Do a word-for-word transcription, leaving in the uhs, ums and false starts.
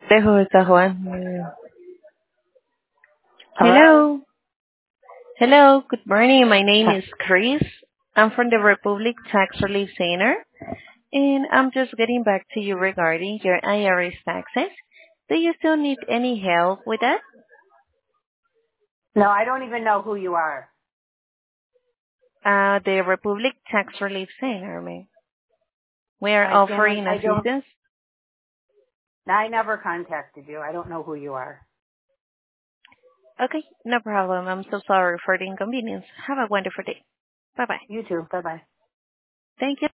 Dejo está Juan. Mm. Hello? Hello. Hello. Good morning. My name Huh. is Chris. I'm from the Republic Tax Relief Center, and I'm just getting back to you regarding your I R S taxes. Do you still need any help with that? No, I don't even know who you are. Uh, the Republic Tax Relief Center, ma'am. We are I can't, offering I don't, assistance. I never contacted you. I don't know who you are. Okay, no problem. I'm so sorry for the inconvenience. Have a wonderful day. Bye-bye. You too. Bye-bye. Thank you.